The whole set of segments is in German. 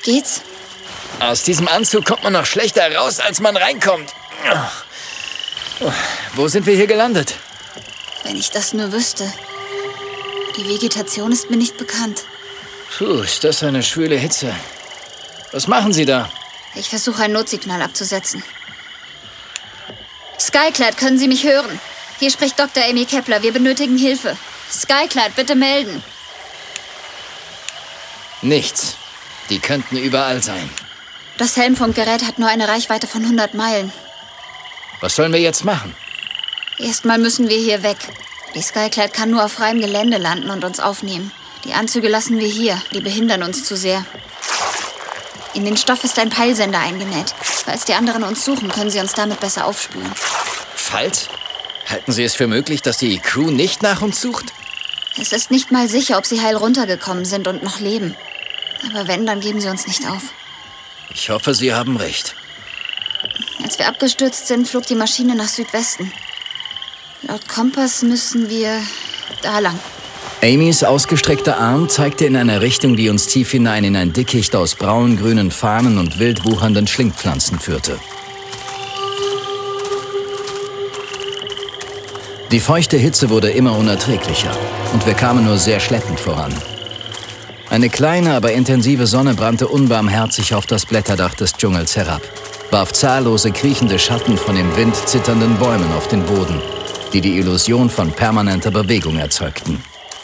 Geht's? Aus diesem Anzug kommt man noch schlechter raus, als man reinkommt. Wo sind wir hier gelandet? Wenn ich das nur wüsste. Die Vegetation ist mir nicht bekannt. Puh, ist das eine schwüle Hitze. Was machen Sie da? Ich versuche, ein Notsignal abzusetzen. Skyclad, können Sie mich hören? Hier spricht Dr. Amy Kepler. Wir benötigen Hilfe. Skyclad, bitte melden. Nichts. Die könnten überall sein. Das Helmfunkgerät hat nur eine Reichweite von 100 Meilen. Was sollen wir jetzt machen? Erstmal müssen wir hier weg. Die Skyclad kann nur auf freiem Gelände landen und uns aufnehmen. Die Anzüge lassen wir hier. Die behindern uns zu sehr. In den Stoff ist ein Peilsender eingenäht. Falls die anderen uns suchen, können sie uns damit besser aufspüren. Falls? Halten Sie es für möglich, dass die Crew nicht nach uns sucht? Es ist nicht mal sicher, ob sie heil runtergekommen sind und noch leben. Aber wenn, dann geben sie uns nicht auf. Ich hoffe, Sie haben recht. Als wir abgestürzt sind, flog die Maschine nach Südwesten. Laut Kompass müssen wir da lang. Amys ausgestreckter Arm zeigte in einer Richtung, die uns tief hinein in ein Dickicht aus braun-grünen Farnen und wild wuchernden Schlingpflanzen führte. Die feuchte Hitze wurde immer unerträglicher und wir kamen nur sehr schleppend voran. Eine kleine, aber intensive Sonne brannte unbarmherzig auf das Blätterdach des Dschungels herab, warf zahllose kriechende Schatten von im Wind zitternden Bäumen auf den Boden, die die Illusion von permanenter Bewegung erzeugten.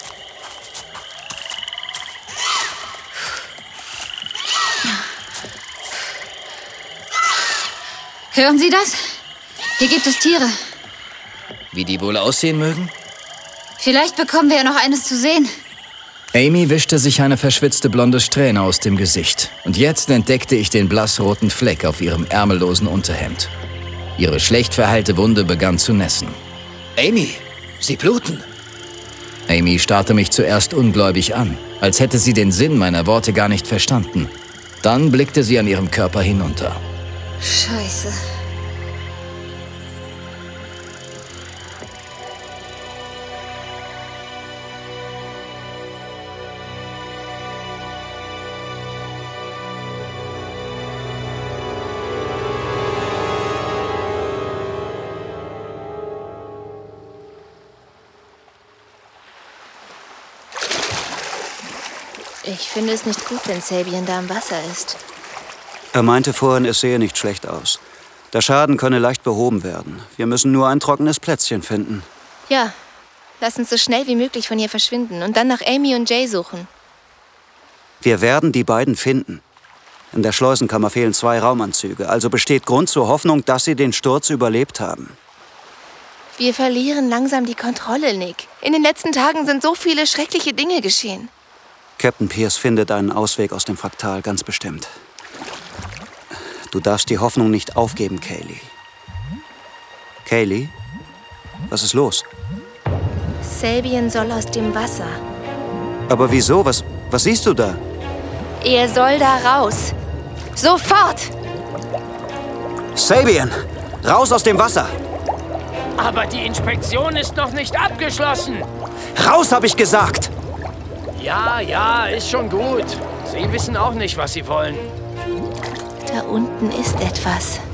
Hören Sie das? Hier gibt es Tiere. Wie die wohl aussehen mögen? Vielleicht bekommen wir ja noch eines zu sehen. Amy wischte sich eine verschwitzte blonde Strähne aus dem Gesicht. Und jetzt entdeckte ich den blassroten Fleck auf ihrem ärmellosen Unterhemd. Ihre schlecht verheilte Wunde begann zu nässen. Amy, Sie bluten. Amy starrte mich zuerst ungläubig an, als hätte sie den Sinn meiner Worte gar nicht verstanden. Dann blickte sie an ihrem Körper hinunter. Scheiße. Ich finde es nicht gut, wenn Sabian da im Wasser ist. Er meinte vorhin, es sehe nicht schlecht aus. Der Schaden könne leicht behoben werden. Wir müssen nur ein trockenes Plätzchen finden. Ja, lass uns so schnell wie möglich von hier verschwinden und dann nach Amy und Jay suchen. Wir werden die beiden finden. In der Schleusenkammer fehlen 2 Raumanzüge, also besteht Grund zur Hoffnung, dass sie den Sturz überlebt haben. Wir verlieren langsam die Kontrolle, Nick. In den letzten Tagen sind so viele schreckliche Dinge geschehen. Captain Pierce findet einen Ausweg aus dem Fraktal, ganz bestimmt. Du darfst die Hoffnung nicht aufgeben, Kaylee. Kaylee? Was ist los? Sabian soll aus dem Wasser. Aber wieso? Was siehst du da? Er soll da raus. Sofort! Sabian! Raus aus dem Wasser! Aber die Inspektion ist noch nicht abgeschlossen. Raus, hab ich gesagt! Ja, ist schon gut. Sie wissen auch nicht, was Sie wollen. Da unten ist etwas.